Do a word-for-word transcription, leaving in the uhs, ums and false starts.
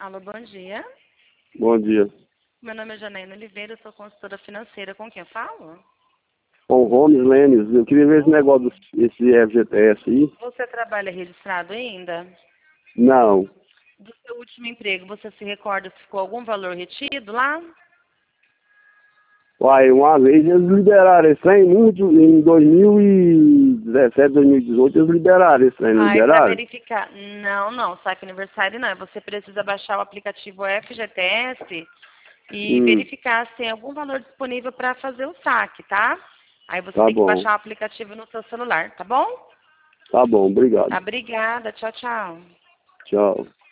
Alô, bom dia. Bom dia. Meu nome é Janaína Oliveira, eu sou consultora financeira. Com quem eu falo? Com o Gomes Lênis, eu queria ver esse negócio desse F G T S aí. Você trabalha registrado ainda? Não. Do seu último emprego, você se recorda se ficou algum valor retido lá? Uai, uma vez eles liberaram esse trem, muito, em dois mil e dezessete, dois mil e dezoito, eles liberaram esse trem, não Ai, para liberaram? verificar. Não, não, saque aniversário não. Você precisa baixar o aplicativo F G T S e Hum, verificar se tem algum valor disponível para fazer o saque, tá? Aí você tá tem que bom. baixar o aplicativo no seu celular, tá bom? Tá bom, obrigado. Tá, obrigada. Tchau, tchau. Tchau.